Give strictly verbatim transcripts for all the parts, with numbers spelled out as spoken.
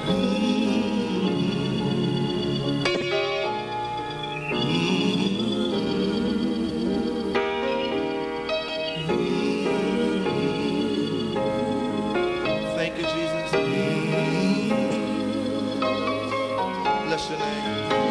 Thank you, Jesus. Bless your name.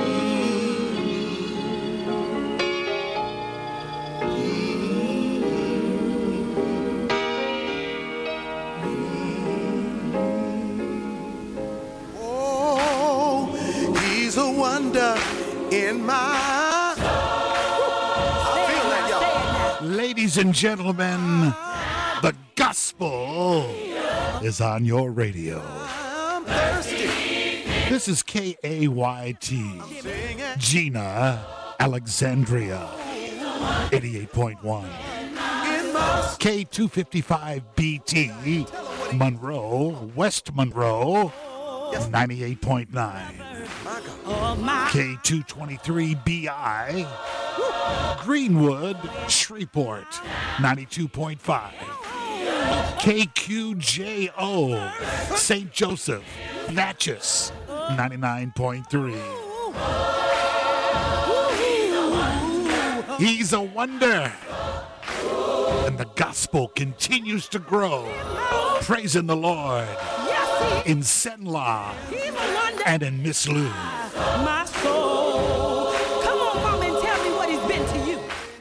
Oh, he's a wonder in my... I feel that, y'all. Ladies and gentlemen, the gospel is on your radio. I'm thirsty. This is K A Y T, Gina, Alexandria, eighty-eight point one. K two fifty-five B T, Monroe, West Monroe, ninety-eight point nine. K two twenty-three B I, Greenwood, Shreveport, ninety-two point five. K Q J O, Saint Joseph, Natchez, ninety-nine point three. He's a wonder. And the gospel continues to grow. Praising the Lord in Senla and in Miss Lou. My soul. Come on, Mama, and tell me what he's been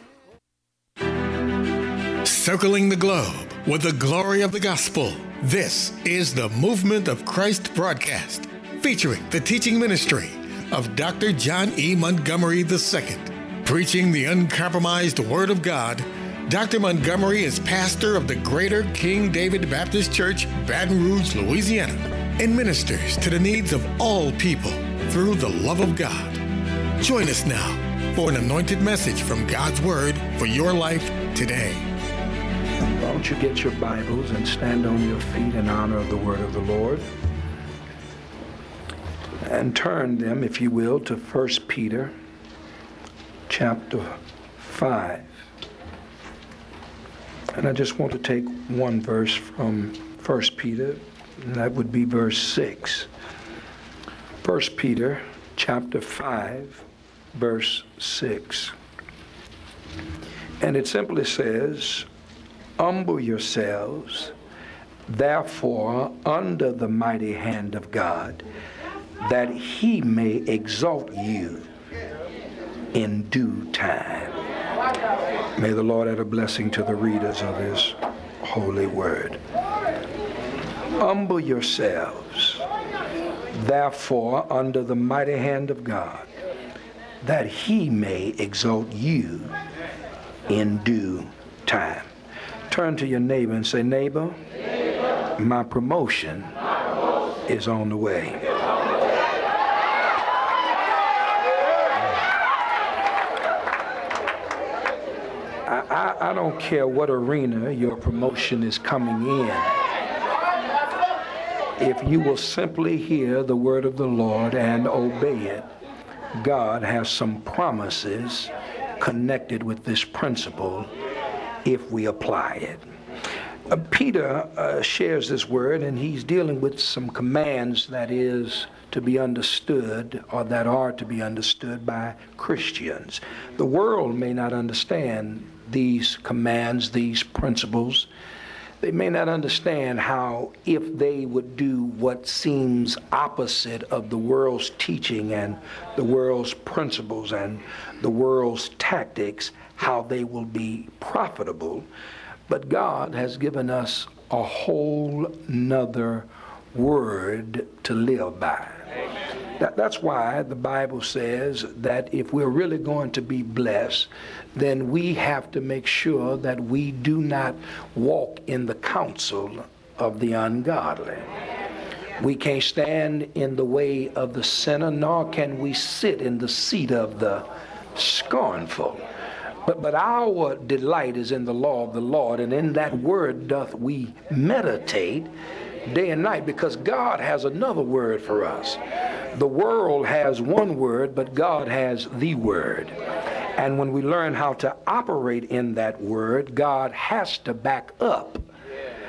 to you. Circling the globe with the glory of the gospel. This is the Movement of Christ broadcast, featuring the teaching ministry of Doctor John E. Montgomery the Second. Preaching the uncompromised Word of God, Doctor Montgomery is pastor of the Greater King David Baptist Church, Baton Rouge, Louisiana, and ministers to the needs of all people through the love of God. Join us now for an anointed message from God's Word for your life today. Why don't you get your Bibles and stand on your feet in honor of the Word of the Lord? And turn them, if you will, to First Peter chapter five. And I just want to take one verse from First Peter, and that would be verse six. First Peter chapter five, verse six. And it simply says, "Humble yourselves, therefore, under the mighty hand of God, that he may exalt you in due time." May the Lord add a blessing to the readers of his holy word. Humble yourselves, therefore, under the mighty hand of God, that he may exalt you in due time. Turn to your neighbor and say, neighbor, neighbor my, promotion my promotion is on the way. I, I don't care what arena your promotion is coming in. If you will simply hear the word of the Lord and obey it, God has some promises connected with this principle if we apply it. Uh, Peter uh, shares this word, and he's dealing with some commands that is to be understood, or that are to be understood by Christians. The world may not understand these commands, these principles. They may not understand how, if they would do what seems opposite of the world's teaching and the world's principles and the world's tactics, how they will be profitable. But God has given us a whole nother word to live by. That, that's why the Bible says that if we're really going to be blessed, then we have to make sure that we do not walk in the counsel of the ungodly. We can't stand in the way of the sinner, nor can we sit in the seat of the scornful. But, but our delight is in the law of the Lord, and in that word doth we meditate day and night, because God has another word for us. The world has one word, but God has the word. And when we learn how to operate in that word, God has to back up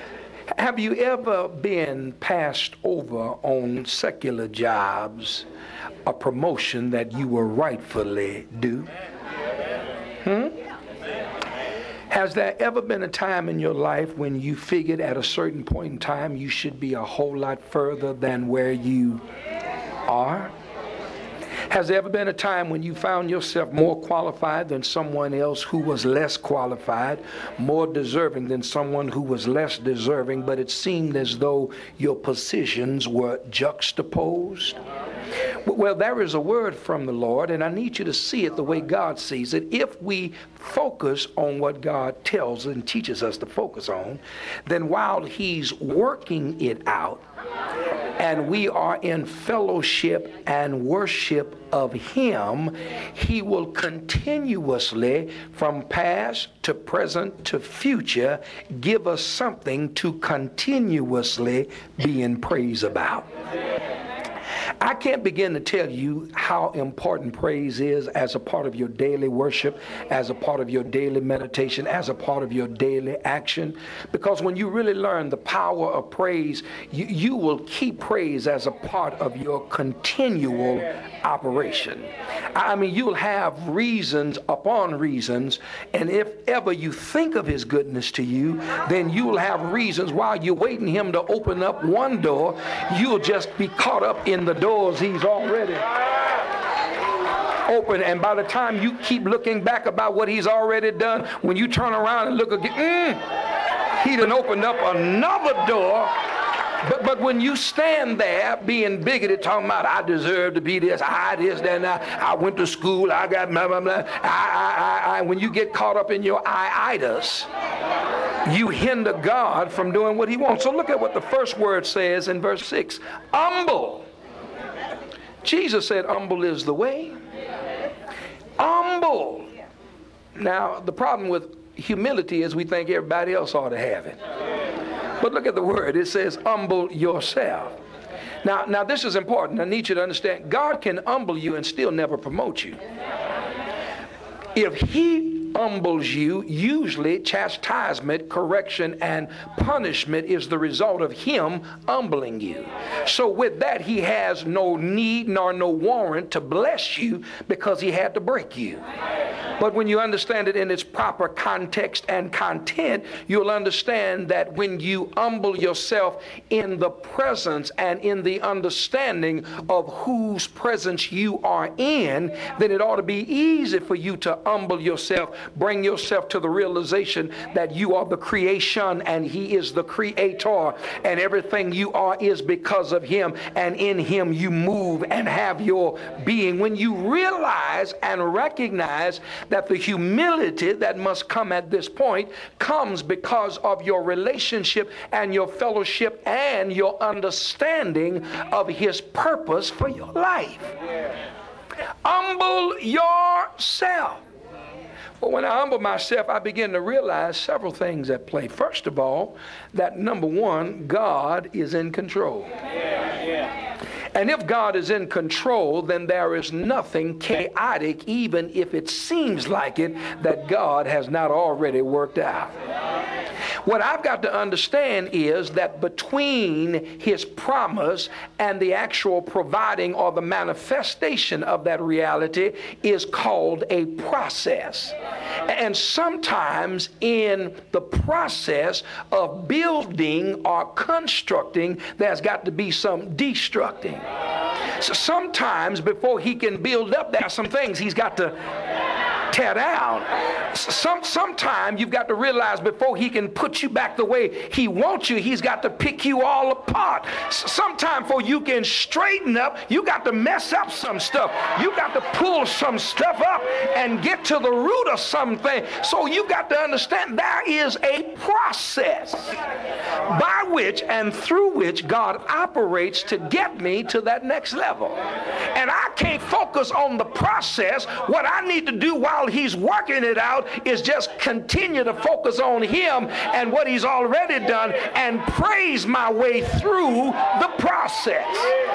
Have you ever been passed over on secular jobs, a promotion that you were rightfully due? Hmm? Has there ever been a time in your life when you figured at a certain point in time you should be a whole lot further than where you are? Has there ever been a time when you found yourself more qualified than someone else who was less qualified, more deserving than someone who was less deserving, but it seemed as though your positions were juxtaposed? Well, there is a word from the Lord, and I need you to see it the way God sees it. If we focus on what God tells and teaches us to focus on, then while He's working it out, and we are in fellowship and worship of Him, He will continuously, from past to present to future, give us something to continuously be in praise about. I can't begin to tell you how important praise is as a part of your daily worship, as a part of your daily meditation, as a part of your daily action. Because when you really learn the power of praise, you, you will keep praise as a part of your continual operation. I mean, you'll have reasons upon reasons, and if ever you think of His goodness to you, then you'll have reasons while you're waiting Him to open up one door, you'll just be caught up in the doors He's already open. And by the time you keep looking back about what He's already done, when you turn around and look again, mm, He done opened up another door. But but when you stand there being bigoted, talking about I deserve to be this, I this, that, and I, I went to school, I got blah, blah, blah, I, I, I, I, when you get caught up in your I-itis, you hinder God from doing what He wants. So look at what the first word says in verse six. Humble. Jesus said humble is the way. Humble. Now, the problem with humility is we think everybody else ought to have it. But look at the word. It says humble yourself. Now, now this is important. I need you to understand. God can humble you and still never promote you. If He humbles you, usually chastisement, correction, and punishment is the result of Him humbling you. So with that, He has no need nor no warrant to bless you because He had to break you. But when you understand it in its proper context and content, you'll understand that when you humble yourself in the presence and in the understanding of whose presence you are in, then it ought to be easy for you to humble yourself, bring yourself to the realization that you are the creation and He is the creator, and everything you are is because of Him, and in Him you move and have your being. When you realize and recognize that the humility that must come at this point comes because of your relationship and your fellowship and your understanding of His purpose for your life. Humble yourself. Well, when I humble myself, I begin to realize several things at play. First of all, that number one, God is in control. Yeah, yeah. And if God is in control, then there is nothing chaotic, even if it seems like it, that God has not already worked out. What I've got to understand is that between His promise and the actual providing or the manifestation of that reality is called a process. And sometimes in the process of building or constructing, there's got to be some destructing. So sometimes before He can build up, there are some things He's got to tear down. Some, sometime you've got to realize before He can put you back the way He wants you, He's got to pick you all apart. Sometime before you can straighten up, you got to mess up some stuff. You got to pull some stuff up and get to the root of something. So you got to understand there is a process by which and through which God operates to get me to that next level. And I can't focus on the process. What I need to do while He's working it out is just continue to focus on Him and what He's already done and praise my way through the process.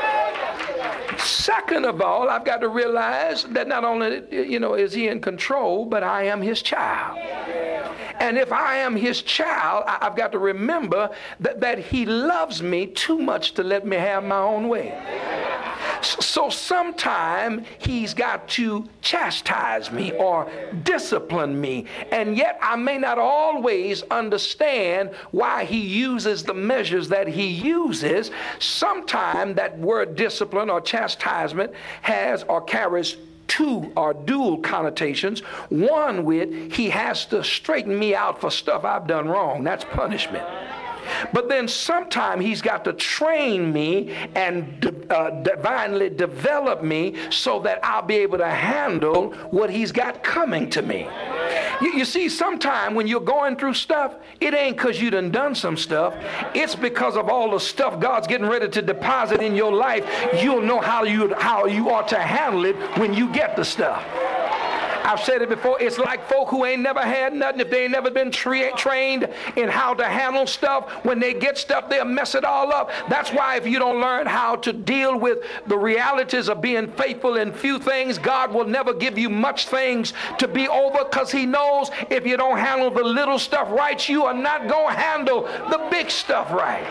Second of all, I've got to realize that not only, you know, is He in control, but I am His child. And if I am his child, I, I've got to remember that, that he loves me too much to let me have my own way. So sometime he's got to chastise me or discipline me, and yet I may not always understand why he uses the measures that he uses. Sometime that word discipline or chastisement has or carries two or dual connotations. One with he has to straighten me out for stuff I've done wrong. That's punishment. But then sometime he's got to train me and uh, divinely develop me so that I'll be able to handle what he's got coming to me. You, you see, sometime when you're going through stuff, it ain't because you done done some stuff. It's because of all the stuff God's getting ready to deposit in your life. You'll know how you, how you ought to handle it when you get the stuff. I've said it before, it's like folk who ain't never had nothing. If they ain't never been tra- trained in how to handle stuff, when they get stuff, they'll mess it all up. That's why if you don't learn how to deal with the realities of being faithful in few things, God will never give you much things to be over, because he knows if you don't handle the little stuff right, you are not going to handle the big stuff right.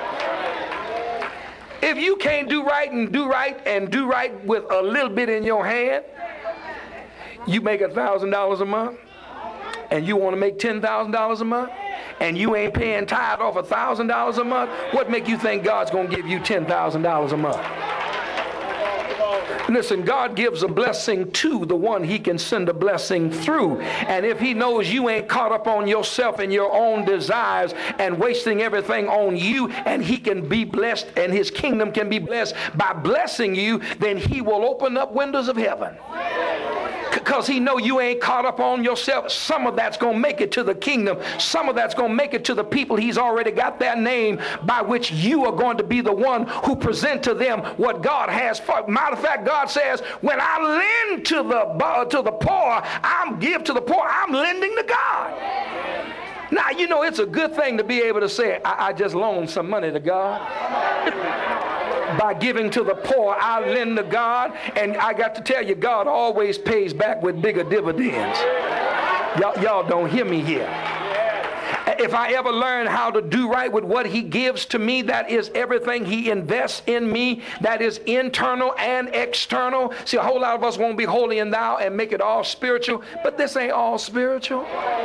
If you can't do right and do right and do right with a little bit in your hand, you make a thousand dollars a month, and you want to make ten thousand dollars a month, and you ain't paying tithe off a thousand dollars a month. What make you think God's going to give you ten thousand dollars a month? Listen, God gives a blessing to the one he can send a blessing through. And if he knows you ain't caught up on yourself and your own desires and wasting everything on you, and he can be blessed and his kingdom can be blessed by blessing you, then he will open up windows of heaven. Because he know you ain't caught up on yourself. Some of that's going to make it to the kingdom. Some of that's going to make it to the people he's already got their name, by which you are going to be the one who present to them what God has for. Matter of fact, God says, when I lend to the, uh, to the poor, I'm give to the poor, I'm lending to God. Now, you know, it's a good thing to be able to say, I, I just loaned some money to God. By giving to the poor, I lend to God. And I got to tell you, God always pays back with bigger dividends. Y'all, y'all don't hear me here. If I ever learn how to do right with what he gives to me, that is everything he invests in me, that is internal and external. See, a whole lot of us won't be holy and thou and make it all spiritual, but this ain't all spiritual.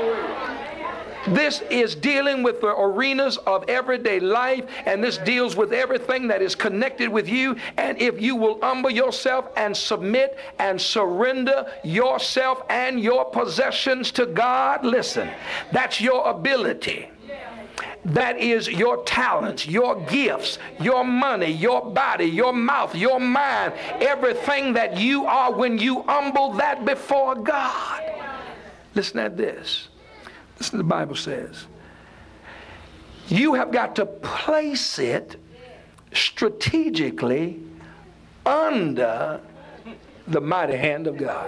This is dealing with the arenas of everyday life, and this deals with everything that is connected with you. And if you will humble yourself and submit and surrender yourself and your possessions to God, listen, that's your ability. That is your talents, your gifts, your money, your body, your mouth, your mind, everything that you are when you humble that before God. Listen at this. Listen, the Bible says, you have got to place it strategically under the mighty hand of God.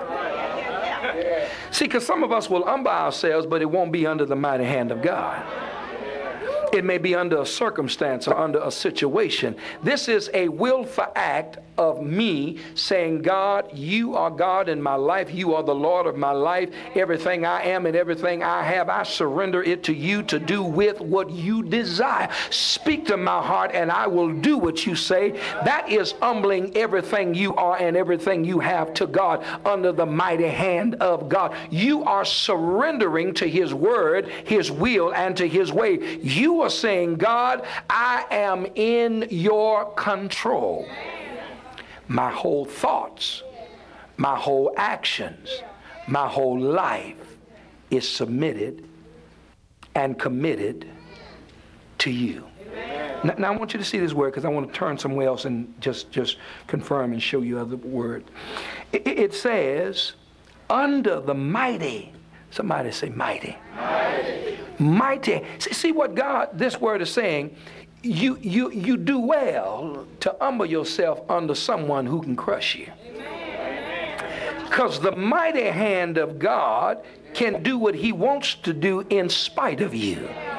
See, because some of us will humble ourselves, but it won't be under the mighty hand of God. It may be under a circumstance or under a situation. This is a willful act of me saying, God, you are God in my life. You are the Lord of my life. Everything I am and everything I have, I surrender it to you to do with what you desire. Speak to my heart and I will do what you say. That is humbling everything you are and everything you have to God under the mighty hand of God. You are surrendering to his word, his will, and to his way. You are saying, God, I am in your control. My whole thoughts, my whole actions, my whole life is submitted and committed to you. Now, now I want you to see this word, because I want to turn somewhere else and just, just confirm and show you other word. It, it says, under the mighty. Somebody say mighty. Mighty. Mighty. See, see what God, this word is saying. You, you, you do well to humble yourself under someone who can crush you. Because the mighty hand of God can do what he wants to do in spite of you.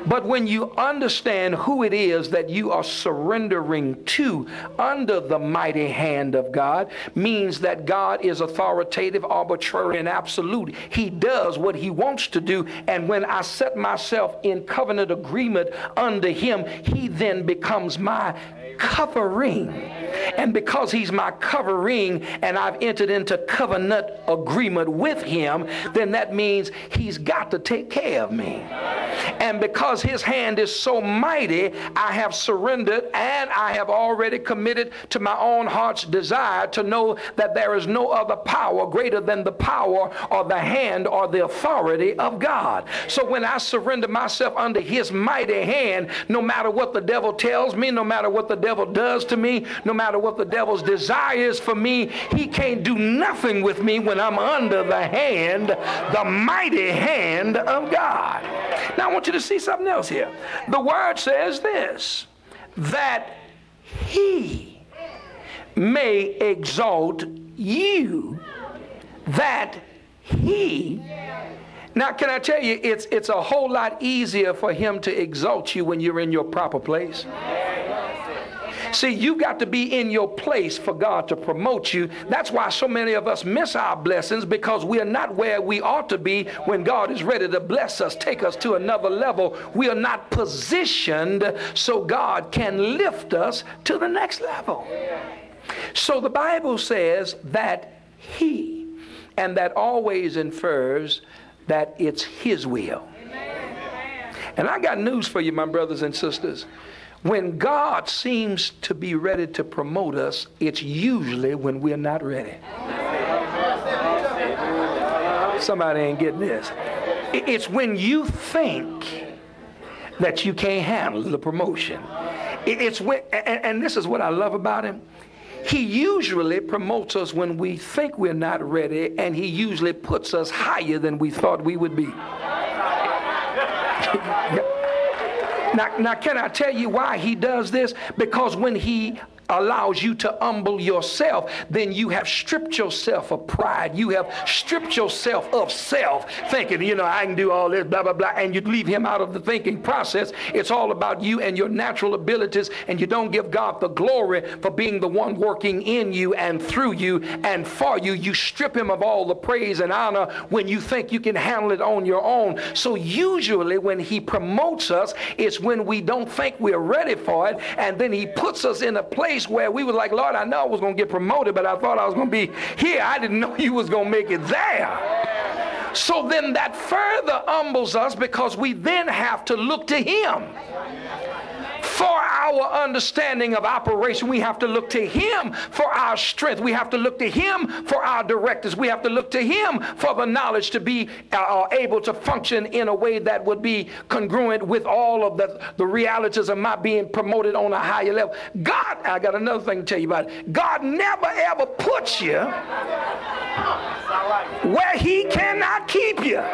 But when you understand who it is that you are surrendering to under the mighty hand of God, means that God is authoritative, arbitrary, and absolute. He does what he wants to do. And when I set myself in covenant agreement under him, he then becomes my covering. And because he's my covering and I've entered into covenant agreement with him, then that means he's got to take care of me. And because his hand is so mighty, I have surrendered and I have already committed to my own heart's desire to know that there is no other power greater than the power or the hand or the authority of God. So when I surrender myself under his mighty hand, no matter what the devil tells me, no matter what the devil does to me, no matter what the devil's desire is for me, he can't do nothing with me when I'm under the hand, the mighty hand of God. Now I want you to see something else here. The word says this, that he may exalt you, that he. Now can I tell you, it's it's a whole lot easier for him to exalt you when you're in your proper place. See, you got to be in your place for God to promote you. That's why so many of us miss our blessings, because we are not where we ought to be when God is ready to bless us, take us to another level. We are not positioned so God can lift us to the next level. So the Bible says that he, and that always infers that it's his will. And I got news for you, my brothers and sisters. When God seems to be ready to promote us, it's usually when we're not ready. Somebody ain't getting this. It's when you think that you can't handle the promotion. It's when, and, and this is what I love about him. He usually promotes us when we think we're not ready, and he usually puts us higher than we thought we would be. Now, now, can I tell you why he does this? Because when he allows you to humble yourself, then you have stripped yourself of pride. You have stripped yourself of self, thinking, you know, I can do all this, blah, blah, blah, and you leave him out of the thinking process. It's all about you and your natural abilities, and you don't give God the glory for being the one working in you and through you and for you. You strip him of all the praise and honor when you think you can handle it on your own. So usually when he promotes us, it's when we don't think we're ready for it, and then he puts us in a place where we were like, Lord, I know I was going to get promoted, but I thought I was going to be here. I didn't know you was going to make it there. So then that further humbles us, because we then have to look to him for our understanding of operation. We have to look to him for our strength. We have to look to him for our directives. We have to look to him for the knowledge to be uh, able to function in a way that would be congruent with all of the, the realities of my being promoted on a higher level. God, I got another thing to tell you about it. God never ever puts you where he cannot keep you.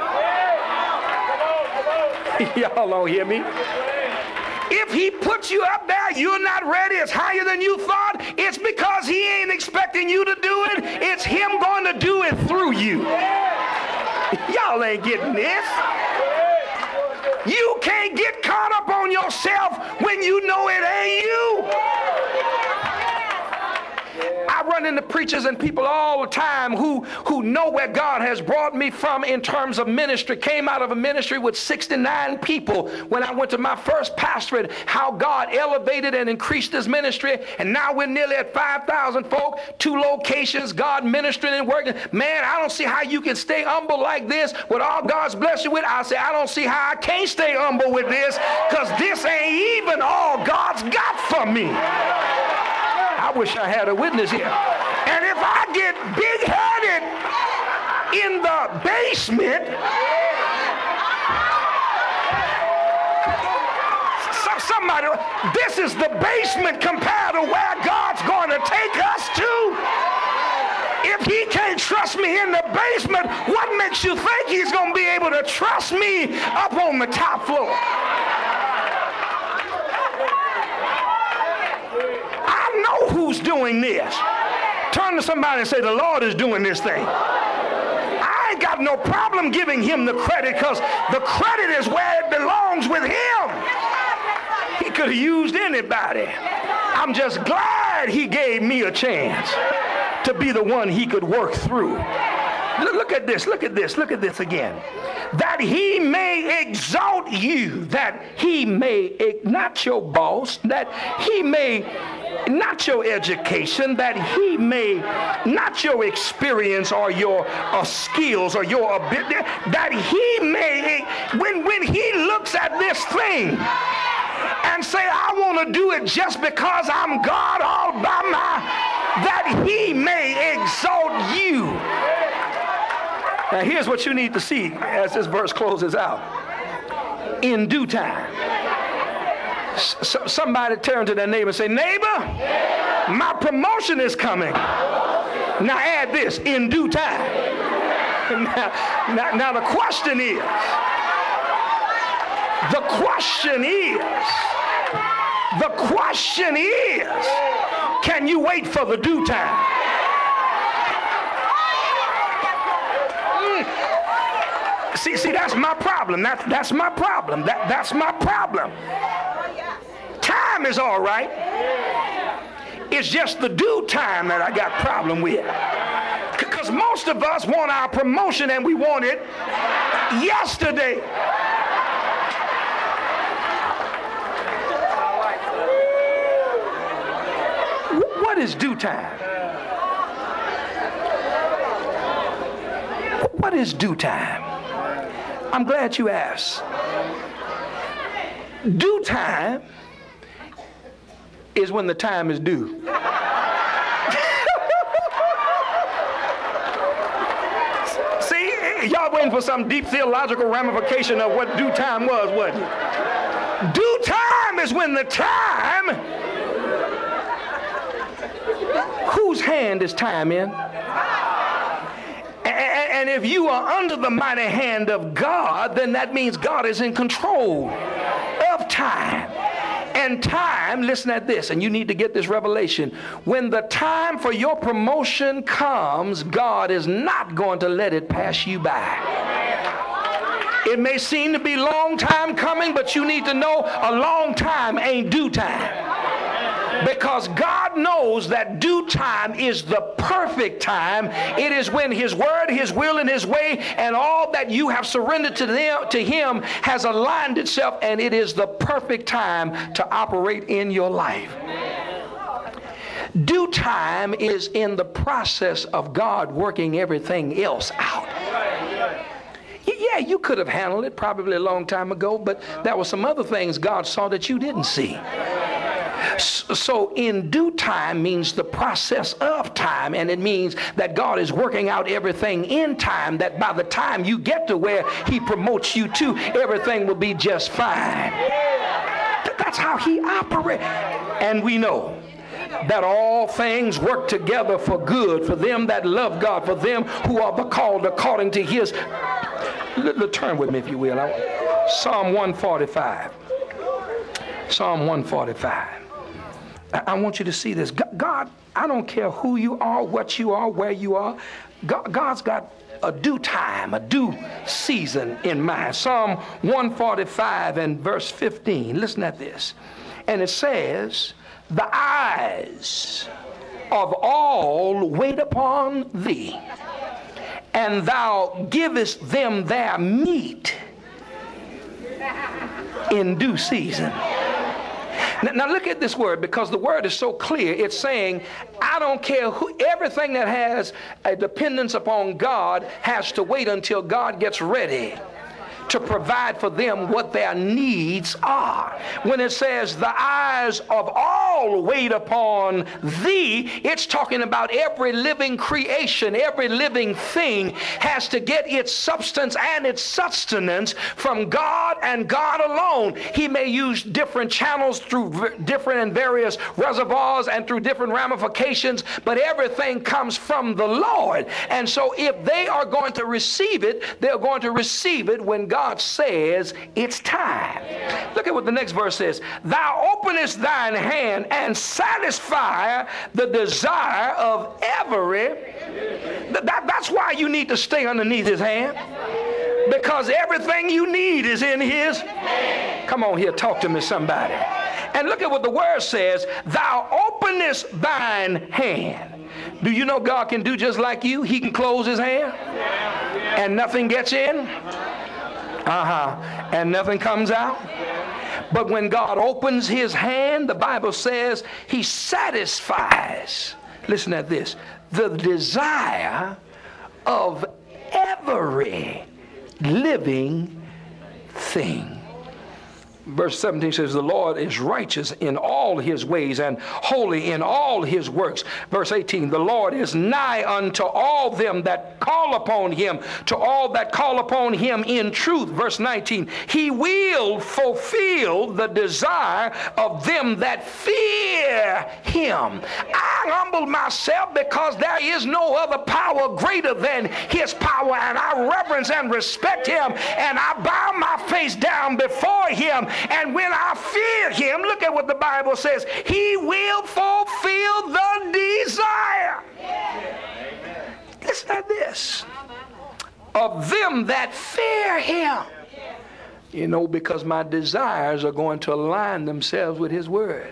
Y'all don't hear me? If he puts you up there, you're not ready, it's higher than you thought, it's because he ain't expecting you to do it. It's him going to do it through you. Y'all ain't getting this. You can't get caught up on yourself when you know it ain't you. I run into preachers and people all the time who, who know where God has brought me from in terms of ministry. Came out of a ministry with sixty-nine people when I went to my first pastorate, how God elevated and increased his ministry, and now we're nearly at five thousand folk, two locations, God ministering and working. Man, I don't see how you can stay humble like this with all God's blessed you with. I say, I don't see how I can't stay humble with this, because this ain't even all God's got for me. I wish I had a witness here. And if I get big-headed in the basement, so somebody, this is the basement compared to where God's going to take us to. If he can't trust me in the basement, what makes you think he's going to be able to trust me up on the top floor? Who's doing this? Turn to somebody and say, the Lord is doing this thing. I ain't got have no problem giving him the credit, because the credit is where it belongs with him. He could have used anybody. I'm just glad he gave me a chance to be the one he could work through. Look, look at this, look at this, look at this again. That he may exalt you, that he may, not your boss, that he may, not your education, that he may, not your experience or your uh, skills or your ability, that he may, when, when he looks at this thing and say, I want to do it just because I'm God all by my, that he may exalt you. Now here's what you need to see as this verse closes out. In due time. S- somebody turn to their neighbor and say, neighbor, my promotion is coming. Now add this, in due time. Now, now, now the question is, the question is, the question is, can you wait for the due time? See, see, that's my problem. That's, that's my problem. That, that's my problem. Time is all right. It's just the due time that I got problem with. Because most of us want our promotion and we want it yesterday. What is due time? What is due time? I'm glad you asked. Due time is when the time is due. See, y'all waiting for some deep theological ramification of what due time was, wasn't it? Due time is when the time, whose hand is time in? And if you are under the mighty hand of God, then that means God is in control of time. And time, listen at this, and you need to get this revelation. When the time for your promotion comes, God is not going to let it pass you by. It may seem to be a long time coming, but you need to know a long time ain't due time. Because God knows that due time is the perfect time. It is when his word, his will, and his way, and all that you have surrendered to them, to him has aligned itself, and it is the perfect time to operate in your life. Due time is in the process of God working everything else out. Yeah, you could have handled it probably a long time ago, but there were some other things God saw that you didn't see. So in due time means the process of time, and it means that God is working out everything in time, that by the time you get to where he promotes you to, everything will be just fine. That's how he operates. And we know that all things work together for good for them that love God, for them who are called according to his. L- turn with me if you will. I, Psalm one forty-five. Psalm one forty-five. I want you to see this. God, I don't care who you are, what you are, where you are. God, God's got a due time, a due season in mind. Psalm one forty-five and verse fifteen. Listen at this. And it says, the eyes of all wait upon thee, and thou givest them their meat in due season. Now, now look at this word, because the word is so clear. It's saying, I don't care who, everything that has a dependence upon God has to wait until God gets ready to provide for them what their needs are. When it says the eyes of all wait upon thee, it's talking about every living creation, every living thing has to get its substance and its sustenance from God and God alone. He may use different channels through different and various reservoirs and through different ramifications, but everything comes from the Lord. And so if they are going to receive it, they're going to receive it when God God says it's time. Look at what the next verse says. Thou openest thine hand and satisfy the desire of every. That, that's why you need to stay underneath his hand. Because everything you need is in his. Come on here, talk to me, somebody. And look at what the word says. Thou openest thine hand. Do you know God can do just like you? He can close his hand and nothing gets in. Uh-huh. And nothing comes out. But when God opens his hand, the Bible says he satisfies. Listen at this. The desire of every living thing. Verse seventeen says, the Lord is righteous in all his ways and holy in all his works. Verse eighteen, the Lord is nigh unto all them that call upon him, to all that call upon him in truth. Verse nineteen, he will fulfill the desire of them that fear him. I humble myself because there is no other power greater than his power, and I reverence and respect him, and I bow my face down before him. And when I fear him, look at what the Bible says, he will fulfill the desire. Listen to this. Of them that fear him. You know, because my desires are going to align themselves with his word.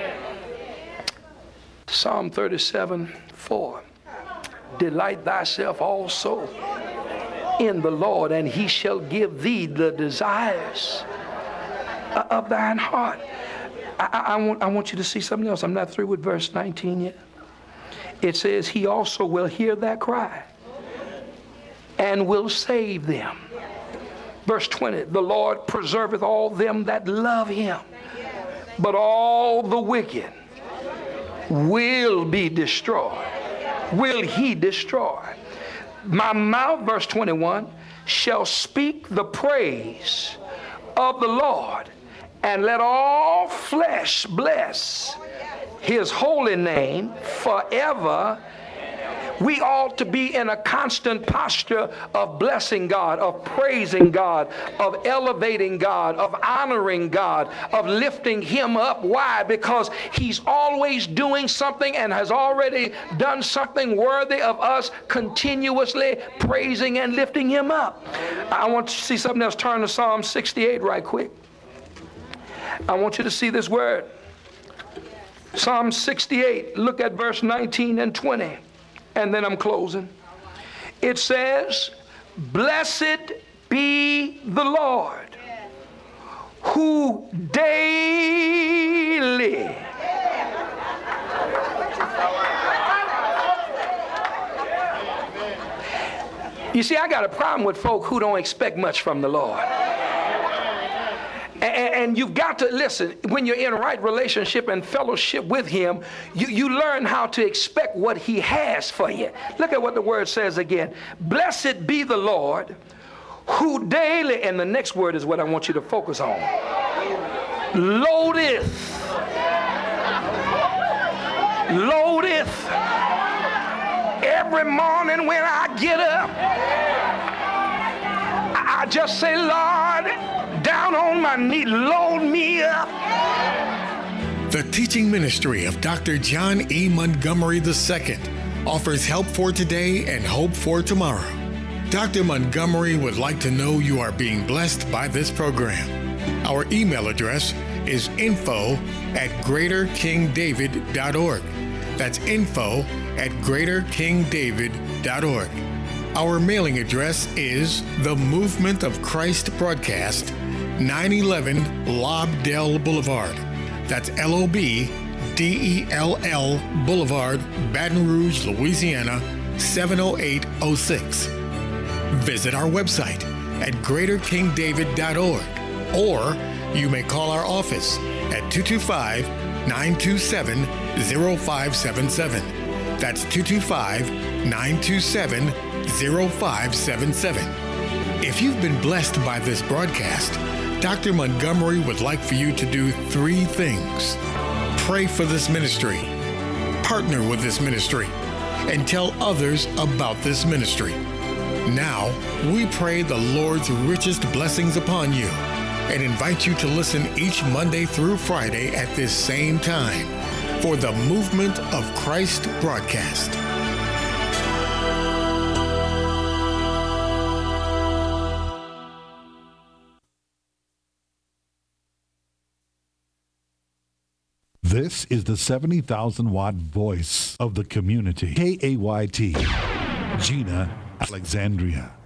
Psalm thirty-seven, four. Delight thyself also in the Lord, and he shall give thee the desires of thine heart. I, I, I, want, I want you to see something else. I'm not through with verse nineteen yet. It says, he also will hear that cry and will save them. Verse twenty, the Lord preserveth all them that love him, but all the wicked will be destroyed. Will he destroy? My mouth, verse twenty-one, shall speak the praise of the Lord, and let all flesh bless his holy name forever. We ought to be in a constant posture of blessing God, of praising God, of elevating God, of honoring God, of lifting him up. Why? Because he's always doing something and has already done something worthy of us continuously praising and lifting him up. I want you to see something else. Turn to Psalm sixty-eight right quick. I want you to see this word. Psalm sixty-eight, look at verse nineteen and twenty. And then I'm closing. It says, blessed be the Lord, who daily You see, I got a problem with folk who don't expect much from the Lord. And, and you've got to listen, when you're in a right relationship and fellowship with him, you, you learn how to expect what he has for you. Look at what the word says again. Blessed be the Lord, who daily, and the next word is what I want you to focus on, loadeth, loadeth. Every morning when I get up, I just say, Lord, down on my knee, load me up. The teaching ministry of Doctor John E. Montgomery the Second offers help for today and hope for tomorrow. Doctor Montgomery would like to know you are being blessed by this program. Our email address is info at greater king david dot org. That's info at greater king david dot org. Our mailing address is The Movement of Christ Broadcast, nine eleven Lobdell Boulevard. That's L O B D E L L Boulevard, Baton Rouge, Louisiana, seven oh eight oh six. Visit our website at greater king david dot org, or you may call our office at two two five, nine two seven, zero five seven seven. That's two two five, nine two seven, zero five seven seven. If you've been blessed by this broadcast, Doctor Montgomery would like for you to do three things. Pray for this ministry, partner with this ministry, and tell others about this ministry. Now, we pray the Lord's richest blessings upon you and invite you to listen each Monday through Friday at this same time for the Movement of Christ broadcast. This is the seventy thousand watt voice of the community. K A Y T, Gina Alexandria.